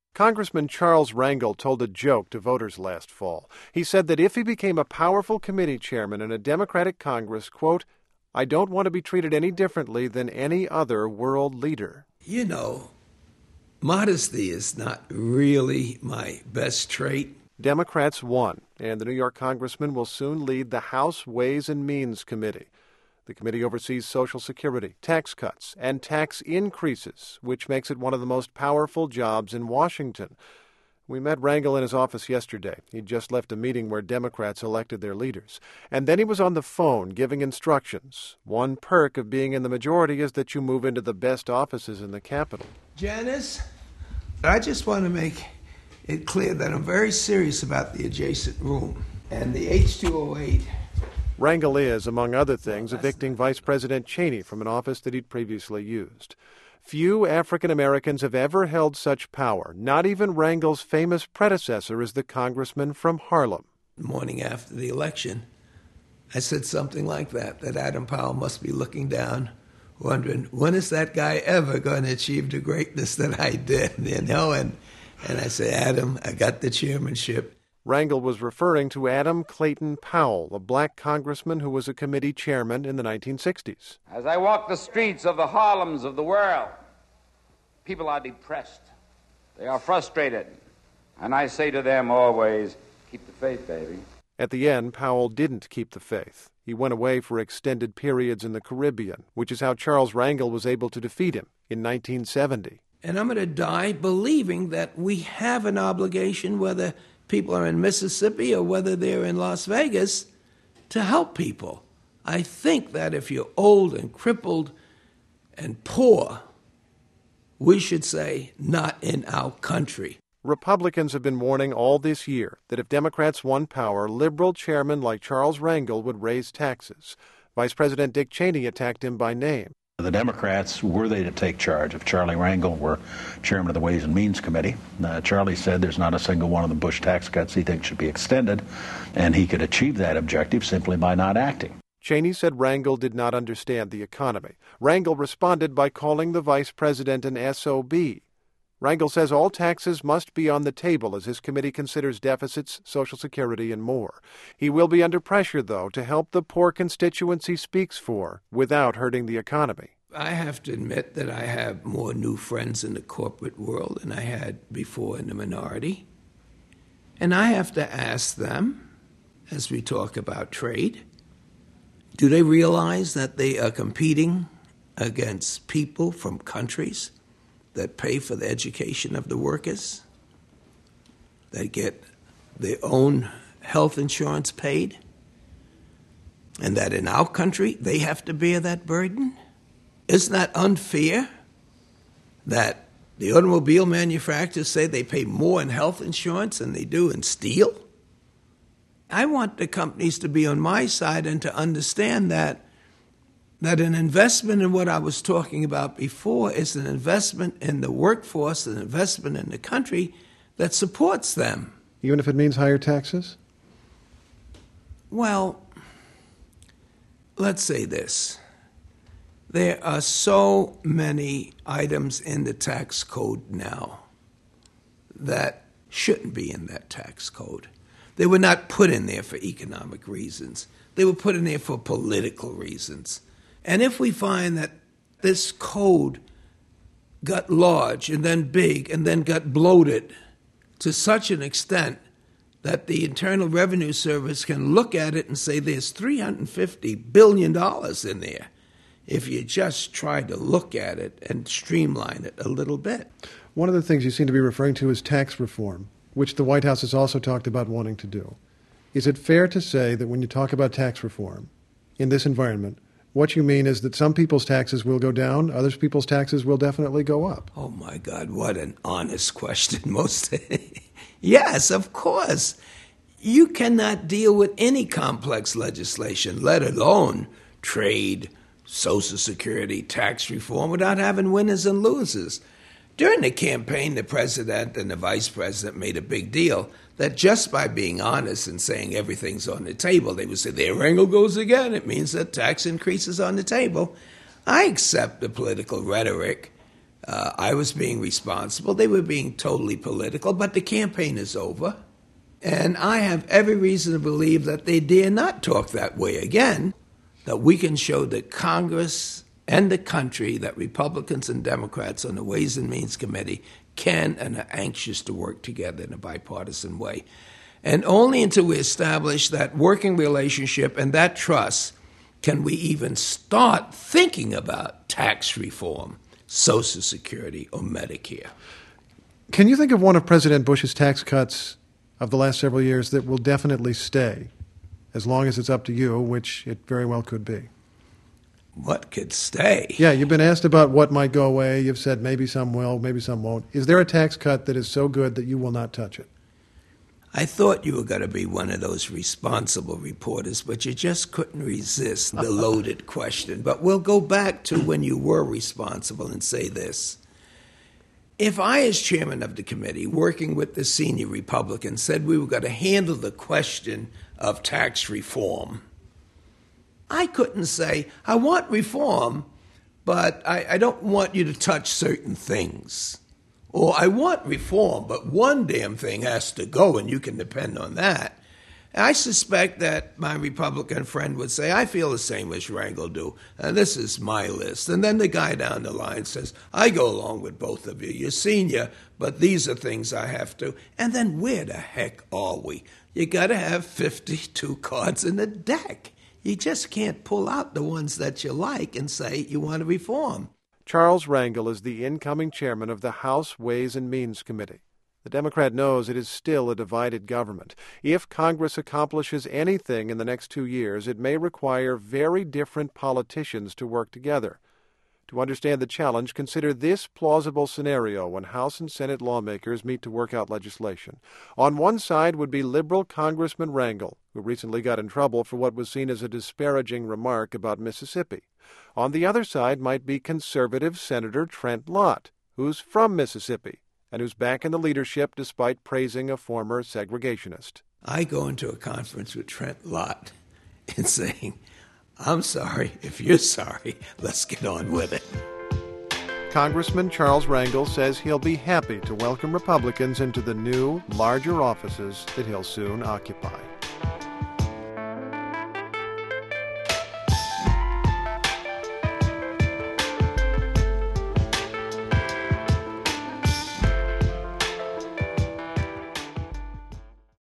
Congressman Charles Rangel told a joke to voters last fall. He said that if he became a powerful committee chairman in a Democratic Congress, quote, "I don't want to be treated any differently than any other world leader." You know, modesty is not really my best trait. Democrats won, and the New York congressman will soon lead the House Ways and Means Committee. The committee oversees Social Security, tax cuts, and tax increases, which makes it one of the most powerful jobs in Washington. We met Rangel in his office yesterday. He'd just left a meeting where Democrats elected their leaders. And then he was on the phone giving instructions. One perk of being in the majority is that you move into the best offices in the Capitol. Janice, I just want to make it clear that I'm very serious about the adjacent room and the H208. Rangel is, among other things, evicting Vice President Cheney from an office that he'd previously used. Few African Americans have ever held such power. Not even Rangel's famous predecessor is the congressman from Harlem. The morning after the election, I said something like that Adam Powell must be looking down, wondering, when is that guy ever going to achieve the greatness that I did, And I said, Adam, I got the chairmanship. Rangel was referring to Adam Clayton Powell, a black congressman who was a committee chairman in the 1960s. As I walk the streets of the Harlems of the world, people are depressed. They are frustrated. And I say to them always, keep the faith, baby. At the end, Powell didn't keep the faith. He went away for extended periods in the Caribbean, which is how Charles Rangel was able to defeat him in 1970. And I'm going to die believing that we have an obligation, whether people are in Mississippi or whether they're in Las Vegas, to help people. I think that if you're old and crippled and poor, we should say, not in our country. Republicans have been warning all this year that if Democrats won power, liberal chairmen like Charles Rangel would raise taxes. Vice President Dick Cheney attacked him by name. The Democrats, were they to take charge, if Charlie Rangel were chairman of the Ways and Means Committee, Charlie said there's not a single one of the Bush tax cuts he thinks should be extended, and he could achieve that objective simply by not acting. Cheney said Rangel did not understand the economy. Rangel responded by calling the vice president an SOB. Rangel says all taxes must be on the table as his committee considers deficits, Social Security, and more. He will be under pressure, though, to help the poor constituents he speaks for without hurting the economy. I have to admit that I have more new friends in the corporate world than I had before in the minority. And I have to ask them, as we talk about trade, do they realize that they are competing against people from countries that pay for the education of the workers, that get their own health insurance paid, and that in our country they have to bear that burden? Isn't that unfair that the automobile manufacturers say they pay more in health insurance than they do in steel? I want the companies to be on my side and to understand that an investment in what I was talking about before is an investment in the workforce, an investment in the country that supports them. Even if it means higher taxes? Well, let's say this. There are so many items in the tax code now that shouldn't be in that tax code. They were not put in there for economic reasons. They were put in there for political reasons. And if we find that this code got large and then big and then got bloated to such an extent that the Internal Revenue Service can look at it and say there's $350 billion in there, if you just try to look at it and streamline it a little bit. One of the things you seem to be referring to is tax reform, which the White House has also talked about wanting to do. Is it fair to say that when you talk about tax reform in this environment, what you mean is that some people's taxes will go down, other people's taxes will definitely go up? Oh, my God, what an honest question. Yes, of course. You cannot deal with any complex legislation, let alone trade, Social Security, tax reform, without having winners and losers. During the campaign, the president and the vice president made a big deal that just by being honest and saying everything's on the table, they would say, there Rangel goes again. It means that tax increase is on the table. I accept the political rhetoric I was being responsible. They were being totally political, but the campaign is over. And I have every reason to believe that they dare not talk that way again, that we can show that Congress and the country, that Republicans and Democrats on the Ways and Means Committee can and are anxious to work together in a bipartisan way. And only until we establish that working relationship and that trust can we even start thinking about tax reform, Social Security, or Medicare. Can you think of one of President Bush's tax cuts of the last several years that will definitely stay, as long as it's up to you, which it very well could be? What could stay? Yeah, you've been asked about what might go away. You've said maybe some will, maybe some won't. Is there a tax cut that is so good that you will not touch it? I thought you were going to be one of those responsible reporters, but you just couldn't resist the loaded question. But we'll go back to when you were responsible and say this. If I, as chairman of the committee, working with the senior Republicans, said we were going to handle the question of tax reform, I couldn't say, I want reform, but I don't want you to touch certain things. Or I want reform, but one damn thing has to go, and you can depend on that. I suspect that my Republican friend would say, I feel the same as Rangel do, and this is my list. And then the guy down the line says, I go along with both of you. You're senior, but these are things I have to. And then where the heck are we? You got to have 52 cards in the deck. You just can't pull out the ones that you like and say you want to reform. Charles Rangel is the incoming chairman of the House Ways and Means Committee. The Democrat knows it is still a divided government. If Congress accomplishes anything in the next 2 years, it may require very different politicians to work together. To understand the challenge, consider this plausible scenario when House and Senate lawmakers meet to work out legislation. On one side would be liberal Congressman Rangel, who recently got in trouble for what was seen as a disparaging remark about Mississippi. On the other side might be conservative Senator Trent Lott, who's from Mississippi and who's back in the leadership despite praising a former segregationist. I go into a conference with Trent Lott and saying, I'm sorry. If you're sorry, let's get on with it. Congressman Charles Rangel says he'll be happy to welcome Republicans into the new, larger offices that he'll soon occupy.